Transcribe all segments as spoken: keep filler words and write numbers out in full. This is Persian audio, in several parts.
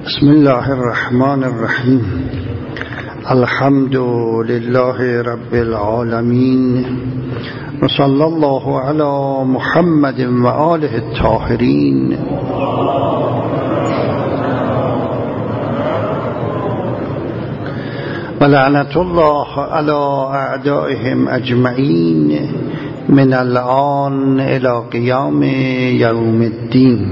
بسم الله الرحمن الرحیم. الحمد لله رب العالمین و صلی الله علی محمد و آله الطاهرین. و لعنت الله علی اعدائهم اجمعین من الآن الی قیام یوم الدین.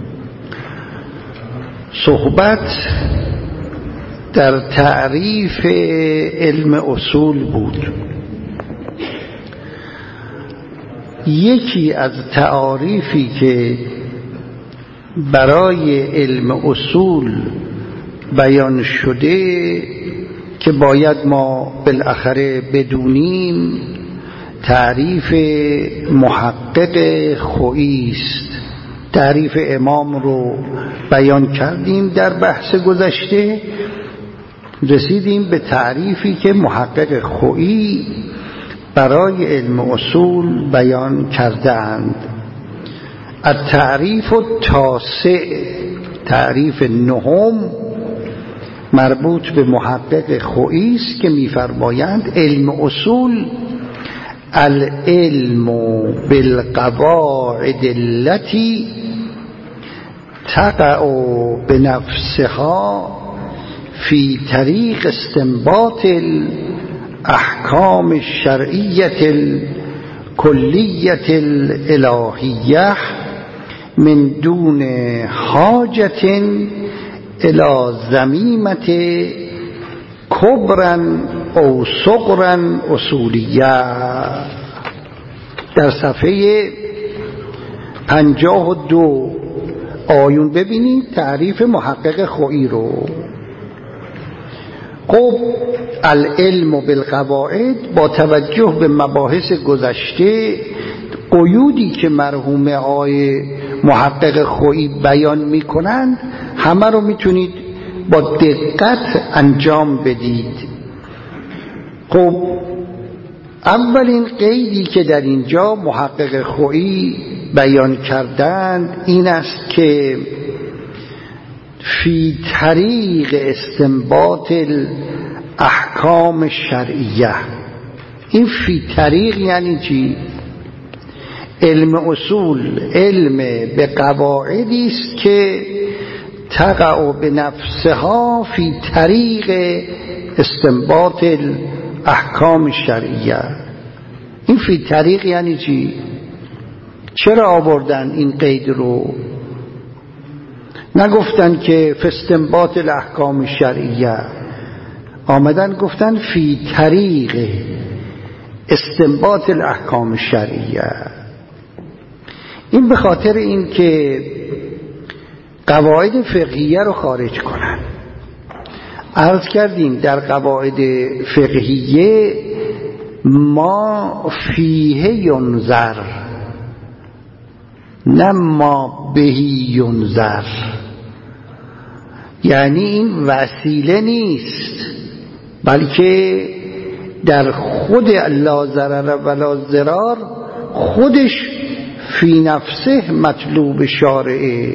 صحبت در تعریف علم اصول بود. یکی از تعاریفی که برای علم اصول بیان شده که باید ما بالاخره بدونیم، تعریف محقق خویی است. تعریف امام رو بیان کردیم در بحث گذشته، رسیدیم به تعریفی که محقق خویی برای علم اصول بیان کردند. التعریف التاسع، تعریف نهم مربوط به محقق خویی است که می‌فرمایند علم اصول العلم بالقواعد التي تقع بنفسها في طريق استنباط الأحكام الشرعية الكلية الإلهية من دون حاجة إلى ذميمة کبرا او صغرا اصولیه. در صفحه پنجاه و دو آیون ببینید تعریف محقق خویی رو. خب العلم بالقواعد با توجه به مباحث گذشته، قیودی که مرحوم آقای محقق خویی بیان میکنند همه رو میتونید با دقت انجام بدید. خب اولین قیدی که در اینجا محقق خویی بیان کردند این است که فی طریق استنباط الاحکام شرعیه. این فی طریق یعنی چی؟ علم اصول علم به قواعدی است که تقع بنفسها فی طریق استنباط الاحکام شرعیه. این فی طریق یعنی چی؟ چرا آوردن این قید رو؟ نگفتن که فی استنباط الاحکام شرعیه، آمدن گفتن فی طریق استنباط الاحکام شرعیه. این به خاطر این که قواعد فقهیه رو خارج کنن. عرض کردیم در قواعد فقهیه ما فیه ینظر، نه ما بهی ینظر. یعنی این وسیله نیست، بلکه در خود لا ضرر ولا ضرار خودش فی نفسه مطلوب شارعه،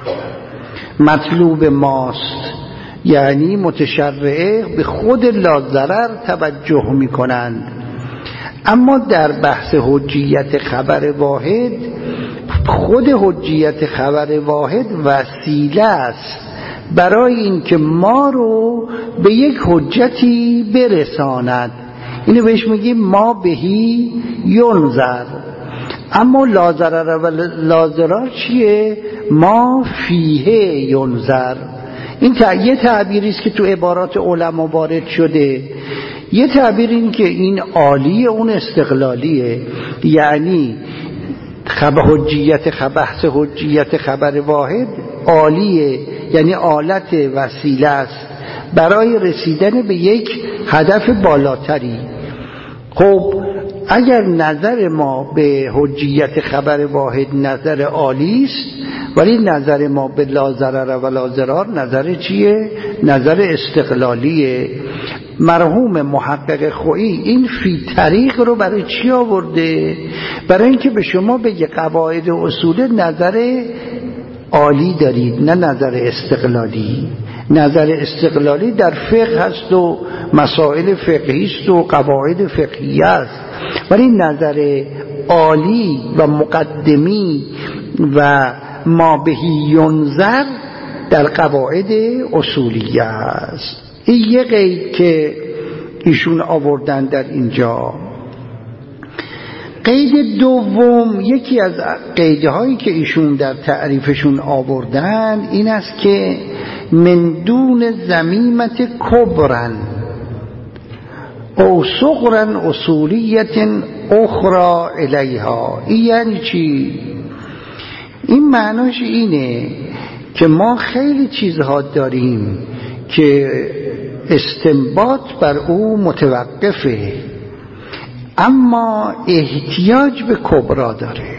مطلوب ماست. یعنی متشرعه به خود لا ضرر توجه می کنند. اما در بحث حجیت خبر واحد، خود حجیت خبر واحد وسیله است برای اینکه ما رو به یک حجتی برساند. اینو بهش میگیم ما بهی ینظر. اما لا ضرر و لا ضرار چیه؟ ما فیه ینظر. این یه تعبیری است که تو عبارات علما وارد شده. یه تعبیر این که این عالیه، اون استقلالیه. یعنی خبر حجیت خبر بحث حجیت خبر واحد عالیه، یعنی آلت وسیله است برای رسیدن به یک هدف بالاتری. خب اگر نظر ما به حجیت خبر واحد نظر عالی است، ولی نظر ما به لا ضرر و لا ضرار نظر چیه؟ نظر استقلالیه. مرحوم محقق خویی این فی طریق رو برای چی آورده؟ برای اینکه به شما بگه قواعد و اصول نظر عالی دارید، نه نظر استقلالی. نظر استقلالی در فقه هست و مسائل فقهی است و قواعد فقهی است، ولی نظر عالی و مقدمی و ما بهی ینظر در قواعد اصولیه است. این یه قید که ایشون آوردن در اینجا. قید دوم، یکی از قیدهایی که ایشون در تعریفشون آوردن این است که من دون ضمیمت کبرن او صغرن اصولیت اخرى الیها. این یعنی چی؟ این معناش اینه که ما خیلی چیزها داریم که استنباط بر او متوقفه، اما احتیاج به کبرا داره.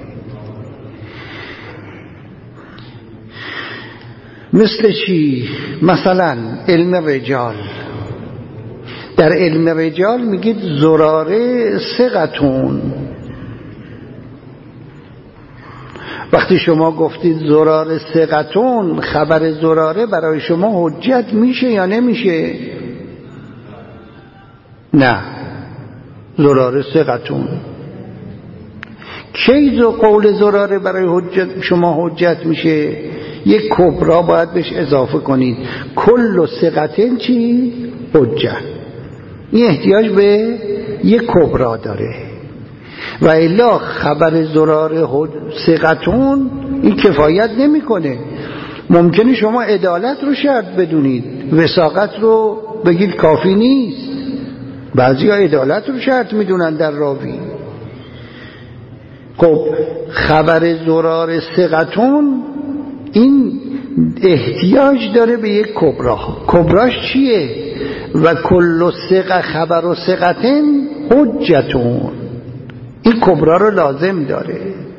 مثل چی؟ مثلا علم رجال. در علم رجال میگید زراره ثقتون. وقتی شما گفتید زراره ثقتون، خبر زراره برای شما حجت میشه یا نمیشه؟ نه، زراره ثقتون. کی ز قول زراره برای حجت شما حجت میشه؟ یک کبرا باید بهش اضافه کنید. کل ثقتن چی؟ حجت. این احتیاج به یک کبرا داره. و الا خبر زراره ثقتون این کفایت نمیکنه. ممکنه شما عدالت رو شرط بدونید، وثاقت رو بگید کافی نیست. بعضی ها عدالت رو شرط میدونن در راوی. خب خبر زراره ثقتون این احتیاج داره به یک کبرا. کبراش چیه؟ و کل ثقه خبر و ثقتن حجتون. این کبرا رو لازم داره.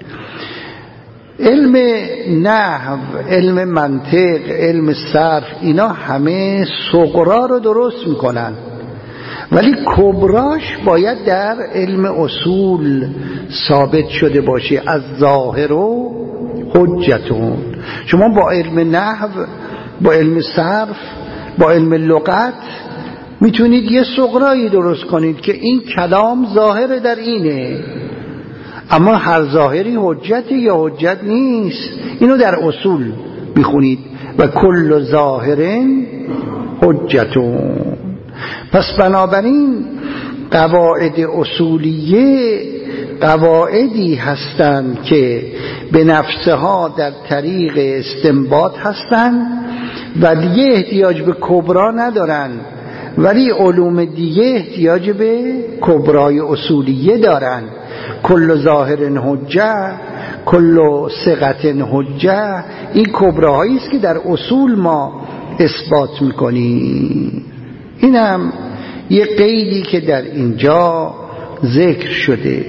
علم نحو، علم منطق، علم صرف، اینا همه صغرا رو درست میکنن، ولی کبراش باید در علم اصول ثابت شده باشه. از ظاهر و حجتون. شما با علم نحو، با علم صرف، با علم لغت میتونید یه صغرایی درست کنید که این کلام ظاهر در اینه، اما هر ظاهری حجتی یا حجت نیست. اینو در اصول بخونید. و کل ظاهرین حجتون. پس بنابراین قواعد اصولیه قواعدی هستند که به نفسها در طریق استنباط هستند و دیگه احتیاج به کبرا ندارن، ولی علوم دیگه احتیاج به کبرای اصولیه دارن. کل ظاهر حجه، کل ثقت حجه. این کبراهایی است که در اصول ما اثبات میکنیم. اینم یه قیدی که در اینجا ذکر شده.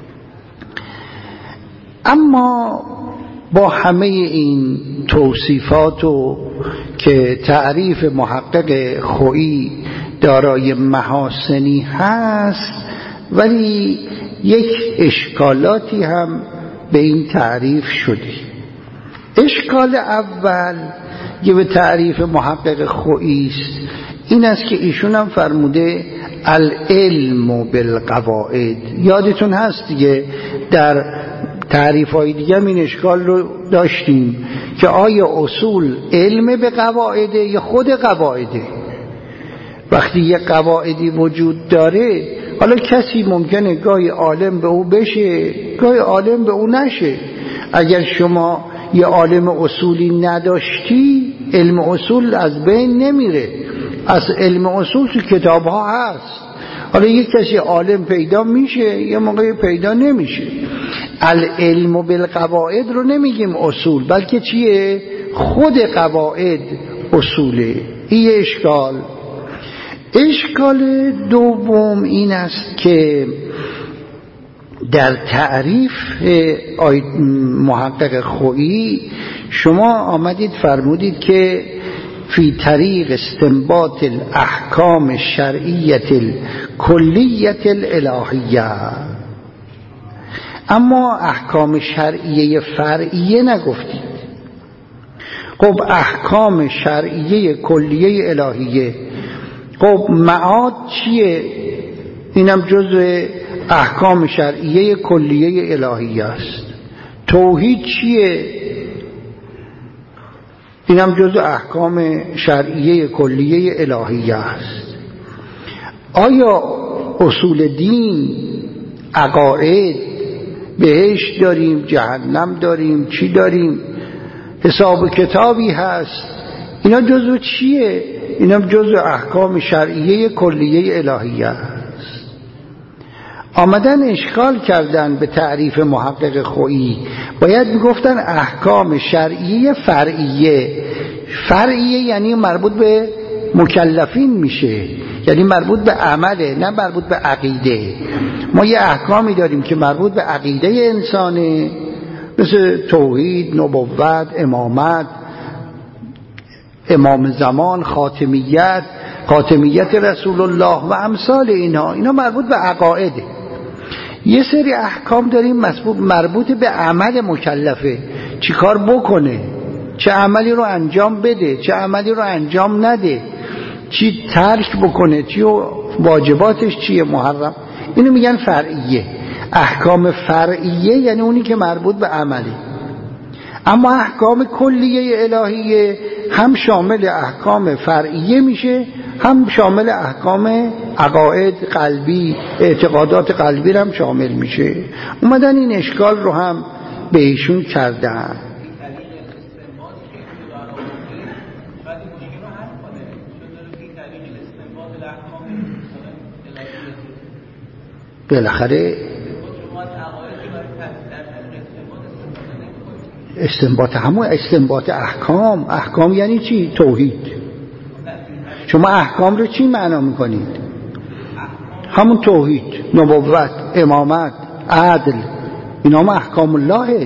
اما با همه این توصیفات و که تعریف محقق خویی دارای محاسنی هست، ولی یک اشکالاتی هم به این تعریف شده. اشکال اول که به تعریف محقق خویی است این است که ایشون هم فرموده العلم بالقواعد. یادتون هست دیگه در تعریف های دیگه این اشکال رو داشتیم که آیا اصول علم به قواعده یا خود قواعده. وقتی یه قواعدی وجود داره، حالا کسی ممکنه گاهی عالم به او بشه، گاهی عالم به او نشه. اگر شما یه عالم اصولی نداشتی، علم اصول از بین نمیره. از علم اصول تو کتاب ها هست. حالا یک کسی عالم پیدا میشه، یه موقعی پیدا نمیشه. العلم بالقواعد رو نمیگیم اصول، بلکه چیه؟ خود قواعد اصوله. این اشکال. اشکال دوم این است که در تعریف محقق خویی شما آمدید فرمودید که فی طریق استنباط الاحکام الشرعیت الکلیت الالهیه، اما احکام شرعیه فرعیه نگفتید. خب احکام شرعیه کلیه الهیه. خب معاد چیه؟ اینم جزء احکام شرعیه کلیه الهیه است. توحید چیه؟ اینم جزء احکام شرعیه کلیه الهیه است. آیا اصول دین، عقاید، بهشت داریم، جهنم داریم، چی داریم، حساب کتابی هست، اینا جزء چیه؟ اینا جزء احکام شرعیه کلیه الهیه است. آمدن اشکال کردن به تعریف محقق خویی، باید میگفتن احکام شرعیه فرعیه. فرعیه یعنی مربوط به مکلفین میشه، یعنی مربوط به عمله، نه مربوط به عقیده. ما یه احکامی داریم که مربوط به عقیده انسانه، مثل توحید، نبوت، امامت، امام زمان، خاتمیت، خاتمیت رسول الله و امثال اینها. اینا مربوط به عقایده. یه سری احکام داریم مربوط به عمل مکلفه، چی کار بکنه، چه عملی رو انجام بده، چه عملی رو انجام نده، چی ترک بکنه، چی واجباتش چیه، محرم. اینو میگن فرعیه. احکام فرعیه یعنی اونی که مربوط به عملی. اما احکام کلیه الهیه هم شامل احکام فرعیه میشه، هم شامل احکام عقاید قلبی، اعتقادات قلبی هم شامل میشه. اومدن این اشکال رو هم به ایشون کردن. بالاخره استنباط، همون استنباط احکام. احکام یعنی چی؟ توحید. شما احکام رو چی معنا میکنید؟ همون توحید، نبوت، امامت، عدل، اینا هم احکام اللهه.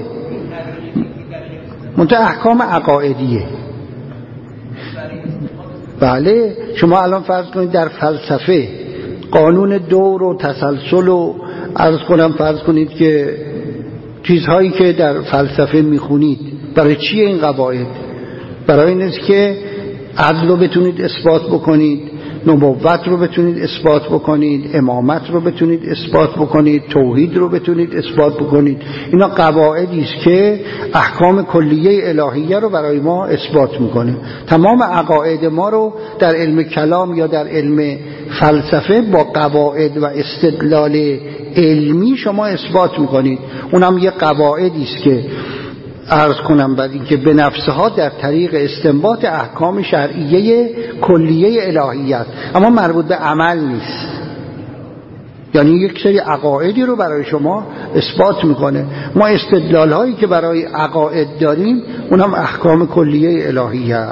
منتها احکام عقائدیه. بله، شما الان فرض کنید در فلسفه قانون دور و تسلسل و عرض کنم فرض کنید که چیزهایی که در فلسفه میخونید، برای چیه این قواعد؟ برای این است که عدل رو بتونید اثبات بکنید، نبوت رو بتونید اثبات بکنید، امامت رو بتونید اثبات بکنید، توحید رو بتونید اثبات بکنید. اینا قواعدی است که احکام کلیه الهیه رو برای ما اثبات میکنه. تمام عقاید ما رو در علم کلام یا در علم فلسفه با قواعد و استدلال علمی شما اثبات میکنید. اونم یه قواعدی است که عرض کنم بعد این که به نفسها در طریق استنباط احکام شرعیه کلیه الهیت، اما مربوط به عمل نیست. یعنی یک سری عقایدی رو برای شما اثبات میکنه. ما استدلال هایی که برای عقاید داریم اونم احکام کلیه الهیه.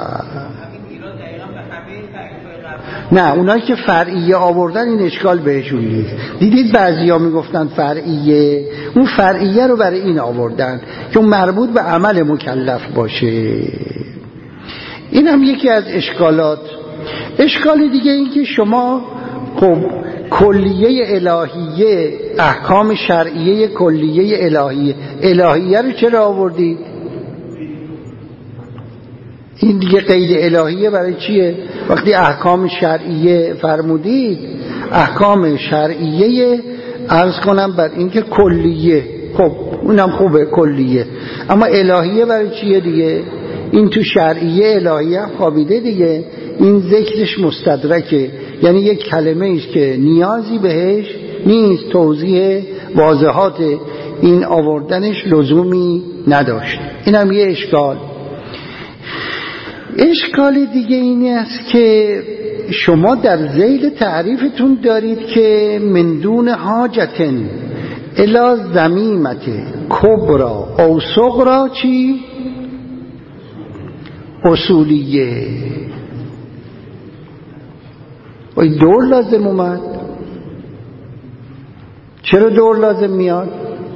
نه، اونایی که فرعیه آوردن این اشکال بهشون نیست. دیدید بعضیا میگفتن فرعیه، اون فرعیه رو برای این آوردن که اون مربوط به عمل مکلف باشه. این هم یکی از اشکالات. اشکال دیگه این که شما خب کلیه الهیه، احکام شرعیه کلیه الهیه، الهیه رو چرا آوردید؟ این دیگه قید الهیه برای چیه؟ وقتی احکام شرعیه فرمودید، احکام شرعیه عرض کنم بر این که کلیه، خب اونم خوبه کلیه، اما الهیه برای چیه دیگه؟ این تو شرعیه الهیه خوابیده دیگه. این ذکرش مستدرکه، یعنی یک کلمه ایست که نیازی بهش نیست، توضیح واضحات این آوردنش لزومی نداشت. اینم یه اشکال. اشکال دیگه اینی است که شما در ذیل تعریفتون دارید که من دون حاجتن الی ذمیمت کبرا او صغرا چی؟ اصولیه. وای دور لازم اومد. چرا دور لازم میاد؟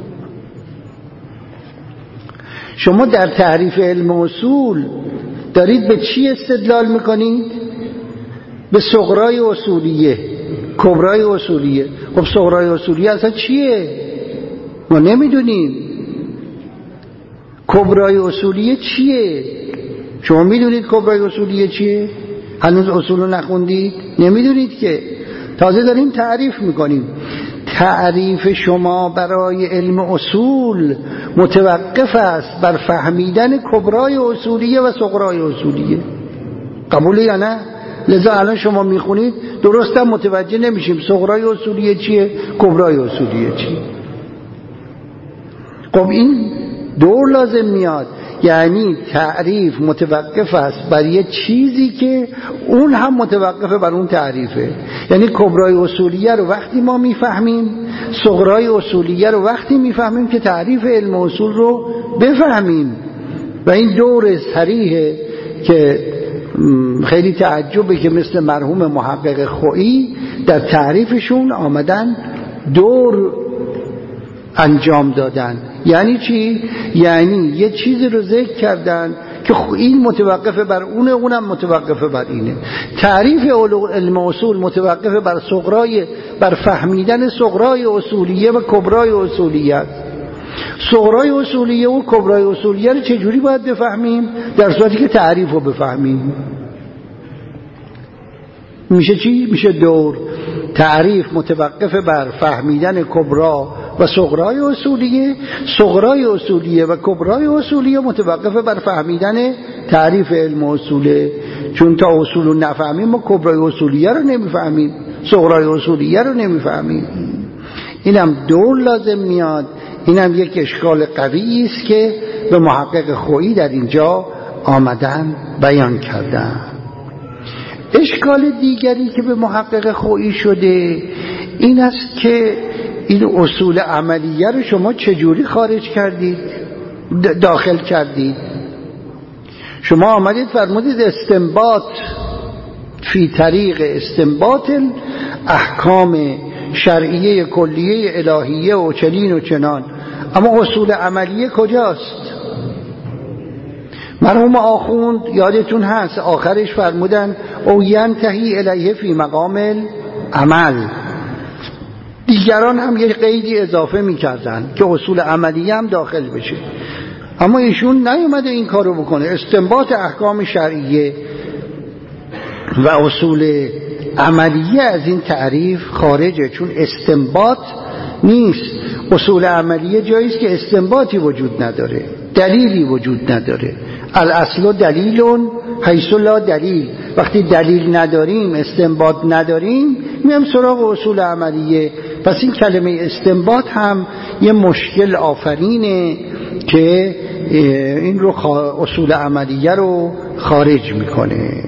شما در تعریف علم اصول دارید به چی استدلال میکنید؟ به صغرای اصولیه، کبرای اصولیه. خب صغرای اصولیه اصلا چیه؟ ما نمیدونیم. کبرای اصولیه چیه؟ شما میدونید کبرای اصولیه چیه؟ هنوز اصول رو نخوندید؟ نمیدونید که تازه داریم تعریف میکنیم. تعریف شما برای علم اصول متوقف است بر فهمیدن کبرای اصولیه و صغرای اصولیه. قبوله یا نه؟ لذا الان شما میخونید درست هم متوجه نمیشیم صغرای اصولیه چیه، کبرای اصولیه چیه. خب این دور لازم میاد، یعنی تعریف متوقف است بر یه چیزی که اون هم متوقفه بر اون تعریفه. یعنی کبرای اصولیه رو وقتی ما میفهمیم، صغرای اصولیه رو وقتی میفهمیم که تعریف علم اصول رو بفهمیم. و این دور صریحه که خیلی تعجبه که مثل مرحوم محقق خویی در تعریفشون آمدن دور انجام دادن. یعنی چی؟ یعنی یه چیزی رو ذکر کردن که این متوقفه بر اونه، اونم متوقفه بر اینه. تعریف علم اصول متوقفه بر صغرای، بر فهمیدن صغرای اصولیه و کبرای اصولیه است. صغرای اصولیه و کبرای اصولیه رو چجوری باید بفهمیم؟ در صورتی که تعریف رو بفهمیم. میشه چی؟ میشه دور. تعریف متوقف بر فهمیدن کبرا و صغرای اصولیه، صغرای اصولیه و کبرای اصولیه متوقف بر فهمیدن تعریف علم اصوله. چون تا اصول رو نفهمیم ما کبرای اصولیه رو نمیفهمیم، صغرای اصولیه رو نمیفهمیم. اینم دور لازم میاد. اینم یک اشکال قوی است که به محقق خویی در اینجا آمدن بیان کردن. اشکال دیگری که به محقق خویی شده این است که این اصول عملیه رو شما چجوری خارج کردید، داخل کردید؟ شما آمدید فرمودید استنباط فی طریق استنباط احکام شرعیه کلیه الهیه و چنین و چنان، اما اصول عملیه کجاست؟ مرحوم آخوند یادتون هست آخرش فرمودن او ینتهی الیه فی مقام عمل. دیگران هم یه قیدی اضافه میکردن که اصول عملیه هم داخل بشه، اما ایشون نیومده این کارو بکنه. استنباط احکام شرعیه و اصول عملیه از این تعریف خارجه، چون استنباط نیست. اصول عملیه جاییست که استنباطی وجود نداره، دلیلی وجود نداره. الاصل دلیلون حیث لا دلیل. وقتی دلیل نداریم، استنباط نداریم، میام سراغ اصول عملیه. پس این کلمه استنباط هم یه مشکل آفرینه که این رو اصول عملیه رو خارج میکنه.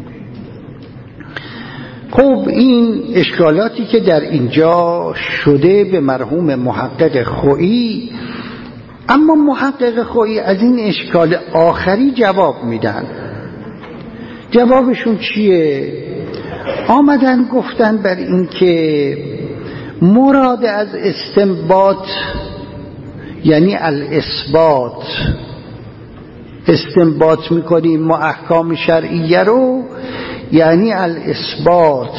خب این اشکالاتی که در اینجا شده به مرحوم محقق خویی، اما محقق خویی از این اشکال آخری جواب میدن. جوابشون چیه؟ آمدن گفتن بر این که مراد از استنباط یعنی الاثبات. استنباط میکنیم ما احکام شرعیه رو، یعنی الاثبات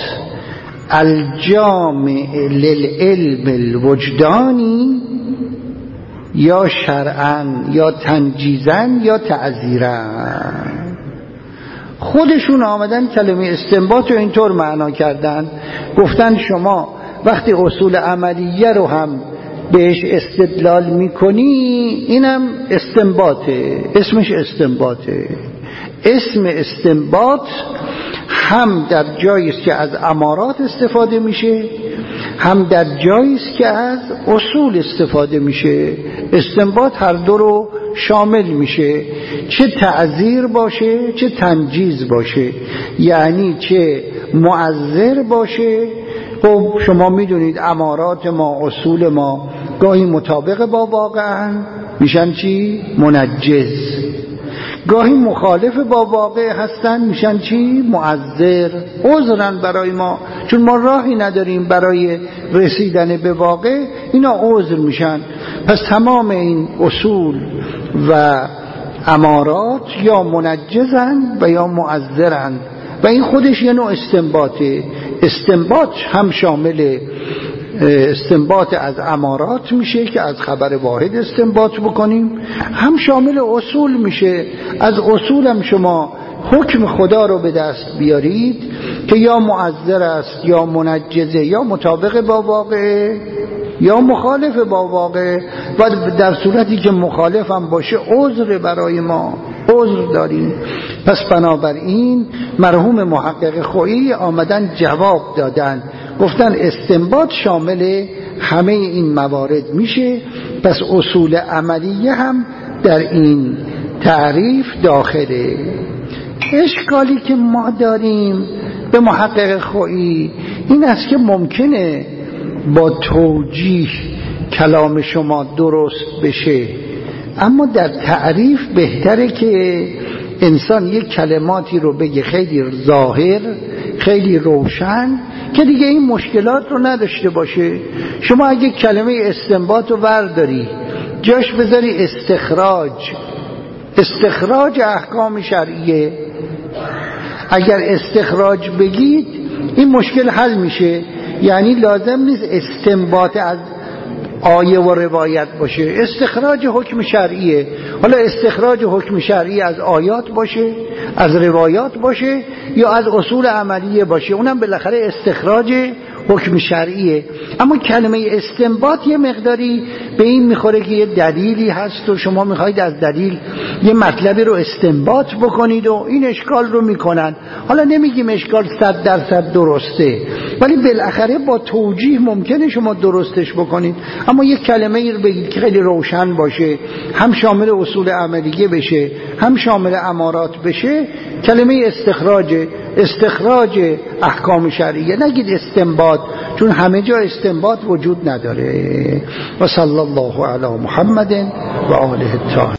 الجامع للعلم الوجدانی، یا شرعاً یا تنجیزاً یا تعزیراً. خودشون آمدن کلمه استنباط رو اینطور معنا کردن، گفتن شما وقتی اصول عملیه رو هم بهش استدلال میکنی، اینم استنباطه، اسمش استنباطه. اسم استنباط هم در جایی است که از امارات استفاده میشه، هم در جایی است که از اصول استفاده میشه. استنباط هر دو رو شامل میشه، چه تعزیر باشه چه تنجیز باشه، یعنی چه معذر باشه. خب شما میدونید امارات ما، اصول ما گاهی مطابق با واقعن میشن چی؟ منجز. گاهی مخالف با واقع هستن میشن چی؟ معذر، عذرن برای ما، چون ما راهی نداریم برای رسیدن به واقع، اینا عذر میشن. پس تمام این اصول و امارات یا منجزن و یا معذرن، و این خودش یه نوع استنباطه. استنباط هم شامل استنباط از امارات میشه که از خبر واحد استنباط بکنیم، هم شامل اصول میشه. از اصول هم شما حکم خدا رو به دست بیارید که یا معذر است یا منجزه یا مطابق با واقع یا مخالف با واقع، و در صورتی که مخالف هم باشه عذر برای ما، عذر داریم. پس بنابراین مرحوم محقق خویی آمدن جواب دادن، گفتن استنباط شامل همه این موارد میشه، پس اصول عملیه هم در این تعریف داخله. اشکالی که ما داریم به محقق خویی این است که ممکنه با توجیه کلام شما درست بشه، اما در تعریف بهتره که انسان یک کلماتی رو بگه خیلی ظاهر، خیلی روشن، که دیگه این مشکلات رو نداشته باشه. شما اگه کلمه استنباط رو ورداری جاش بذاری استخراج، استخراج احکام شرعیه، اگر استخراج بگید این مشکل حل میشه. یعنی لازم نیست استنباط از آیه و روایت باشه، استخراج حکم شرعیه. حالا استخراج حکم شرعی از آیات باشه، از روایات باشه، یا از اصول عملیه باشه، اونم بالاخره استخراج حکم شرعیه. اما کلمه استنباط یه مقداری به این میخوره که یه دلیلی هست و شما میخواید از دلیل یه مطلبی رو استنباط بکنید و این اشکال رو میکنن. حالا نمیگیم اشکال صد درصد درسته، ولی بالاخره با توجیه ممکنه شما درستش بکنید. اما یک کلمه ای رو بگید که خیلی روشن باشه، هم شامل اصول عملیه بشه، هم شامل امارات بشه، کلمه استخراج، استخراج احکام شرعیه، نگید استنباط، چون همه جا استنباط وجود نداره. و صلی الله علی محمد و آله الطاهرین.